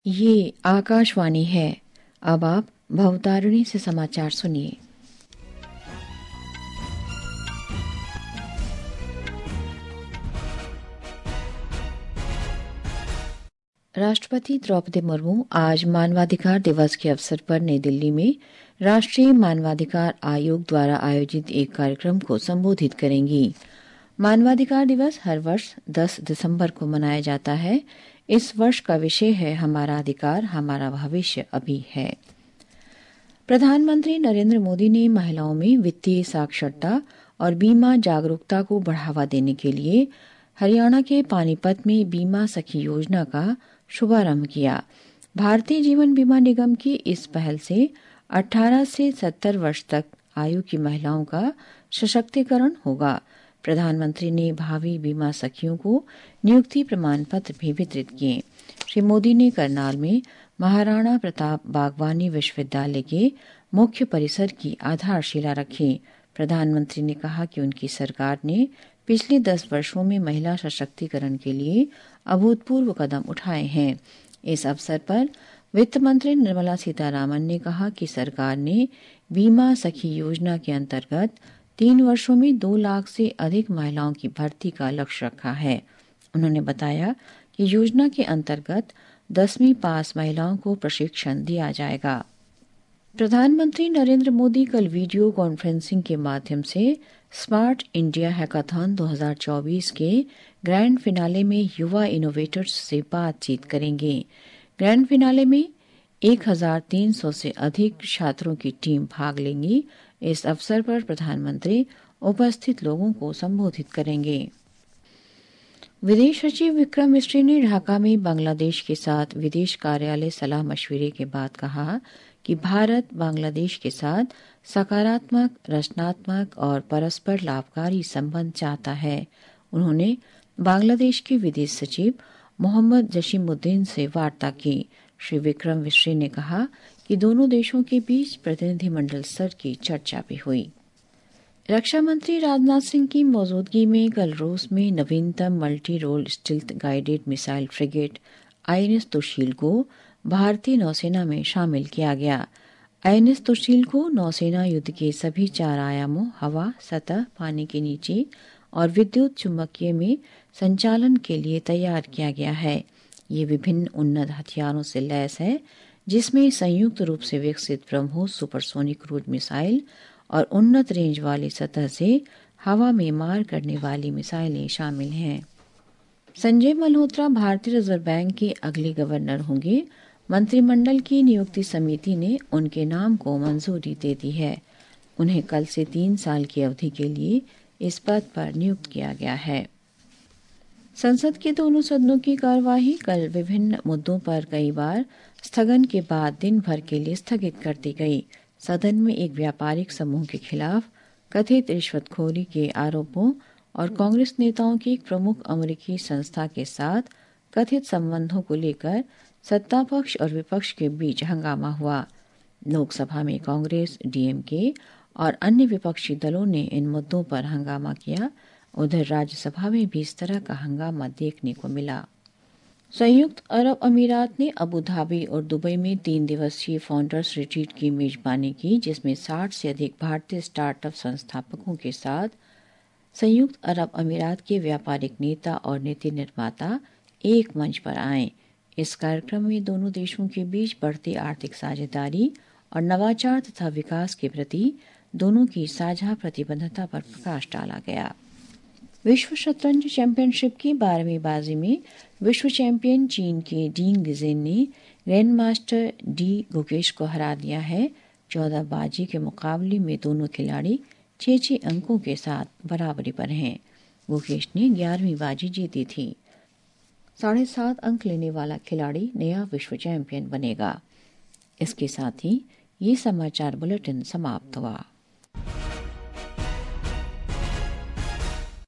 ये आकाशवाणी है। अब आप भवतारिणी से समाचार सुनिए। राष्ट्रपति द्रौपदी मुर्मू आज मानवाधिकार दिवस के अवसर पर नई दिल्ली में राष्ट्रीय मानवाधिकार आयोग द्वारा आयोजित एक कार्यक्रम को संबोधित करेंगी। मानवाधिकार दिवस हर वर्ष 10 दिसंबर को मनाया जाता है। इस वर्ष का विषय है हमारा अधिकार, हमारा भविष्य अभी है। प्रधानमंत्री नरेंद्र मोदी ने महिलाओं में वित्तीय साक्षरता और बीमा जागरूकता को बढ़ावा देने के लिए हरियाणा के पानीपत में बीमा सखी योजना का शुभारंभ किया। भारतीय जीवन बीमा निगम की इस पहल से 18 से 70 वर्ष तक आयु की महिलाओं का सशक्तिकरण होगा। प्रधानमंत्री ने भावी बीमा सखियों को नियुक्ति प्रमाण पत्र भी वितरित किए। श्री मोदी ने करनाल में महाराणा प्रताप बागवानी विश्वविद्यालय के मुख्य परिसर की आधारशिला रखी। प्रधानमंत्री ने कहा कि उनकी सरकार ने पिछले 10 वर्षों में महिला सशक्तिकरण के लिए अभूतपूर्व कदम उठाए हैं। इस अवसर पर वित्त मंत्री निर्मला सीतारामन ने कहा कि सरकार ने बीमा सखी योजना के अंतर्गत 3 वर्षों में 2 लाख से अधिक महिलाओं की भर्ती का लक्ष्य रखा है। उन्होंने बताया कि योजना के अंतर्गत 10वीं पास महिलाओं को प्रशिक्षण दिया जाएगा। प्रधानमंत्री नरेंद्र मोदी कल वीडियो कॉन्फ्रेंसिंग के माध्यम से स्मार्ट इंडिया हैकाथॉन 2024 के ग्रैंड फिनाले में युवा इनोवेटर्स से बातचीत करेंगे। ग्रैंड फिनाले में 1300 से अधिक छात्रों की टीम भाग लेंगी। इस अवसर पर प्रधानमंत्री उपस्थित लोगों को संबोधित करेंगे। विदेश सचिव विक्रम मिस्री ने ढाका में बांग्लादेश के साथ विदेश कार्यालय सलाह मशविरे के बाद कहा कि भारत बांग्लादेश के साथ सकारात्मक, रचनात्मक और परस्पर लाभकारी संबंध चाहता है। उन्होंने बांग्लादेश के विदेश सचिव मोहम्मद जसीमुद्दीन से वार्ता की। श्री विक्रम मिस्री ने कहा कि दोनों देशों के बीच प्रतिनिधिमंडल स्तर की चर्चा भी हुई। रक्षा मंत्री राजनाथ सिंह की मौजूदगी में कल रूस में नवीनतम multi role stealth guided missile frigate INS Tushil को भारतीय नौसेना में शामिल किया गया। आईएनएस तुशील को नौसेना युद्ध के सभी 4 आयामों हवा, सतह, पानी के नीचे और विद्युत चुम्बकीय में संचालन के लिए तैयार किया गया है। ये विभिन्न उन्नत हथियारों से लैस है, जिसमें संयुक्त रूप से विकसित ब्रह्मोस सुपरसोनिक क्रूज मिसाइल और उन्नत रेंज वाली सतह से हवा में मार करने वाली मिसाइलें शामिल हैं। संजय मल्होत्रा भारतीय रिजर्व बैंक के अगले गवर्नर होंगे। मंत्रिमंडल की नियुक्ति समिति ने उनके नाम को मंजूरी दे दी है। उन्हें कल से 3 साल की अवधि के लिए इस पद पर नियुक्त किया गया है। संसद के दोनों सदनों की कार्यवाही कल विभिन्न मुद्दों पर कई बार स्थगन के बाद दिन भर के लिए स्थगित कर दी गई। सदन में एक व्यापारिक समूह के खिलाफ कथित रिश्वतखोरी के आरोपों और कांग्रेस नेताओं की एक प्रमुख अमेरिकी संस्था के साथ कथित संबंधों को लेकर सत्ता पक्ष और विपक्ष के बीच हंगामा हुआ। लोकसभा में कांग्रेस, डीएमके और अन्य विपक्षी दलों ने इन मुद्दों पर हंगामा किया। उधर राज्यसभा में भी इस तरह का हंगामा देखने को मिला। संयुक्त अरब अमीरात ने अबू धाबी और दुबई में 3 दिवसीय फाउंडर्स रिट्रीट की मेजबानी की, जिसमें 60 से अधिक भारतीय स्टार्टअप संस्थापकों के साथ संयुक्त अरब अमीरात के व्यापारिक नेता और नीति निर्माता एक मंच पर आए। इस कार्यक्रम में दोनों देशों के बीच बढ़ती आर्थिक साझेदारी और नवाचार तथा विकास के प्रति दोनों की साझा प्रतिबद्धता पर प्रकाश डाला गया। विश्व शतरंज चैंपियनशिप की 12वीं बाजी में विश्व चैंपियन चीन के डिंग लीजेन ने ग्रैंड मास्टर डी गुकेश को हरा दिया है। 14 बाजी के मुकाबले में दोनों खिलाड़ी 6-6 अंकों के साथ बराबरी पर हैं। गुकेश ने 11वीं बाजी जीती थी। 7.5 अंक लेने वाला खिलाड़ी नया विश्व चैंपियन बनेगा। इसके साथ ही ये समाचार बुलेटिन समाप्त हुआ।